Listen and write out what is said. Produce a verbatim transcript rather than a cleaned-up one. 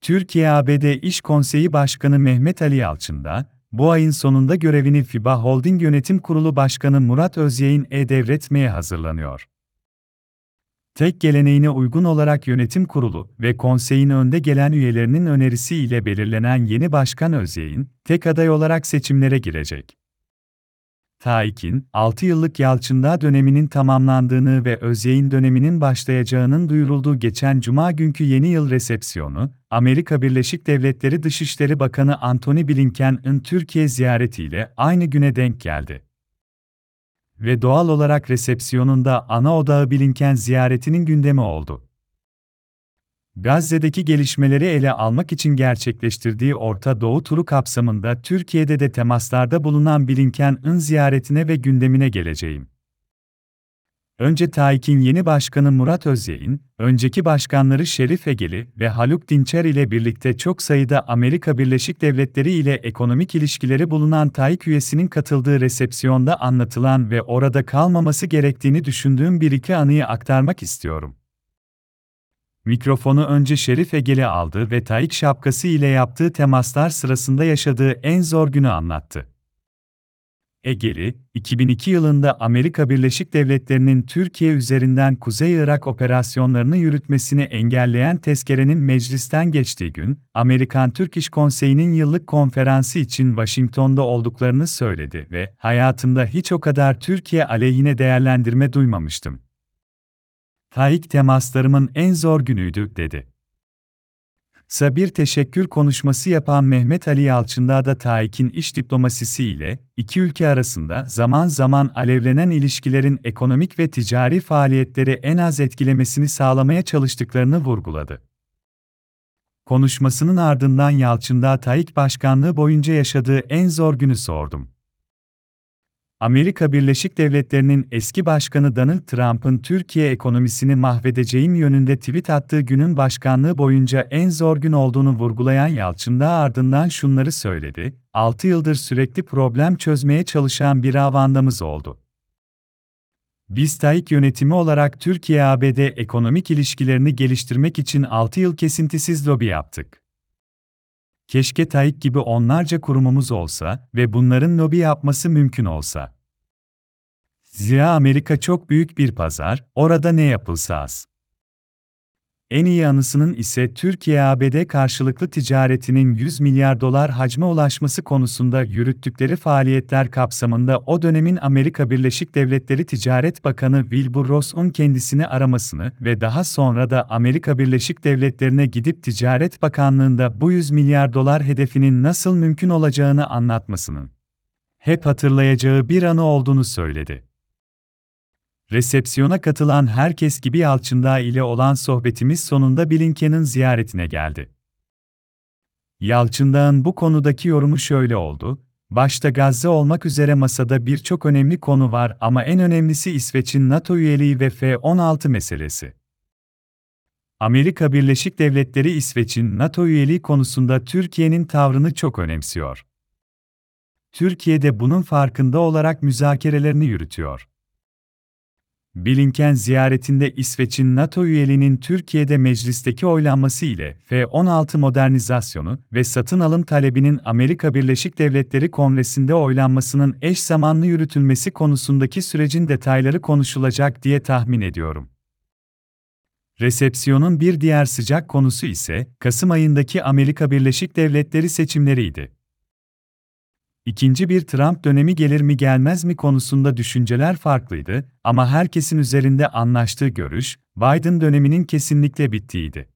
Türkiye-A B D İş Konseyi Başkanı Mehmet Ali Yalçın'da, bu ayın sonunda görevini FİBA Holding Yönetim Kurulu Başkanı Murat Özyayın'a devretmeye hazırlanıyor. Tek geleneğine uygun olarak yönetim kurulu ve konseyin önde gelen üyelerinin önerisi ile belirlenen yeni başkan Özyayın, tek aday olarak seçimlere girecek. TÜİK'in, altı yıllık Yalçındağ döneminin tamamlandığını ve Özyayın döneminin başlayacağının duyurulduğu geçen Cuma günkü yeni yıl resepsiyonu, Amerika Birleşik Devletleri Dışişleri Bakanı Antony Blinken'ın Türkiye ziyaretiyle aynı güne denk geldi. Ve doğal olarak resepsiyonunda ana odağı Blinken ziyaretinin gündemi oldu. Gazze'deki gelişmeleri ele almak için gerçekleştirdiği Orta Doğu turu kapsamında Türkiye'de de temaslarda bulunan Blinken'ın ziyaretine ve gündemine geleceğim. Önce TÜİK'in yeni başkanı Murat Özyayın, önceki başkanları Şerif Egeli ve Haluk Dinçer ile birlikte çok sayıda Amerika Birleşik Devletleri ile ekonomik ilişkileri bulunan TÜİK üyesinin katıldığı resepsiyonda anlatılan ve orada kalmaması gerektiğini düşündüğüm bir iki anıyı aktarmak istiyorum. Mikrofonu önce Şerif Egeli aldı ve TÜİK şapkası ile yaptığı temaslar sırasında yaşadığı en zor günü anlattı. Egeli, iki bin iki yılında Amerika Birleşik Devletleri'nin Türkiye üzerinden Kuzey Irak operasyonlarını yürütmesini engelleyen tezkerenin meclisten geçtiği gün, Amerikan-Türk İş Konseyi'nin yıllık konferansı için Washington'da olduklarını söyledi ve "Hayatımda hiç o kadar Türkiye aleyhine değerlendirme duymamıştım. TÜİK temaslarımın en zor günüydü," dedi. Kısa bir teşekkür konuşması yapan Mehmet Ali Yalçındağ da TÜİK'in iş diplomasisi ile iki ülke arasında zaman zaman alevlenen ilişkilerin ekonomik ve ticari faaliyetleri en az etkilemesini sağlamaya çalıştıklarını vurguladı. Konuşmasının ardından Yalçındağ TÜİK başkanlığı boyunca yaşadığı en zor günü sordum. Amerika Birleşik Devletleri'nin eski başkanı Donald Trump'ın Türkiye ekonomisini mahvedeceğim yönünde tweet attığı günün başkanlığı boyunca en zor gün olduğunu vurgulayan Yalçındağ ardından şunları söyledi: altı yıldır sürekli problem çözmeye çalışan bir avandamız oldu. Biz TÜİK yönetimi olarak Türkiye-A B D ekonomik ilişkilerini geliştirmek için altı yıl kesintisiz lobi yaptık. Keşke TÜİK gibi onlarca kurumumuz olsa ve bunların lobi yapması mümkün olsa. Zira Amerika çok büyük bir pazar, orada ne yapılsa az. En iyi anısının ise Türkiye-A B D karşılıklı ticaretinin yüz milyar dolar hacme ulaşması konusunda yürüttükleri faaliyetler kapsamında o dönemin Amerika Birleşik Devletleri Ticaret Bakanı Wilbur Ross'un kendisini aramasını ve daha sonra da Amerika Birleşik Devletleri'ne gidip Ticaret Bakanlığı'nda bu yüz milyar dolar hedefinin nasıl mümkün olacağını anlatmasının hep hatırlayacağı bir anı olduğunu söyledi. Resepsiyona katılan herkes gibi Yalçındağ ile olan sohbetimiz sonunda Blinken'in ziyaretine geldi. Yalçındağ'ın bu konudaki yorumu şöyle oldu: başta Gazze olmak üzere masada birçok önemli konu var ama en önemlisi İsveç'in NATO üyeliği ve F on altı meselesi. Amerika Birleşik Devletleri İsveç'in NATO üyeliği konusunda Türkiye'nin tavrını çok önemsiyor. Türkiye de bunun farkında olarak müzakerelerini yürütüyor. Blinken ziyaretinde İsveç'in NATO üyeliğinin Türkiye'de meclisteki oylanması ile F on altı modernizasyonu ve satın alım talebinin Amerika Birleşik Devletleri Kongresi'nde oylanmasının eş zamanlı yürütülmesi konusundaki sürecin detayları konuşulacak diye tahmin ediyorum. Resepsiyonun bir diğer sıcak konusu ise Kasım ayındaki Amerika Birleşik Devletleri seçimleriydi. İkinci bir Trump dönemi gelir mi gelmez mi konusunda düşünceler farklıydı ama herkesin üzerinde anlaştığı görüş, Biden döneminin kesinlikle bittiğiydi.